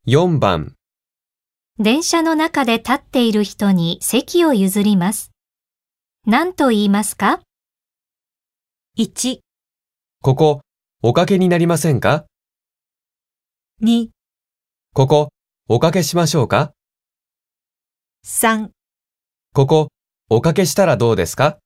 4番、 電車の中で立っている人に席を譲ります。何と言いますか？ 1、 ここ、おかけになりませんか？ 2、 ここ、おかけしましょうか？ 3 ここ、おかけしたらどうですか？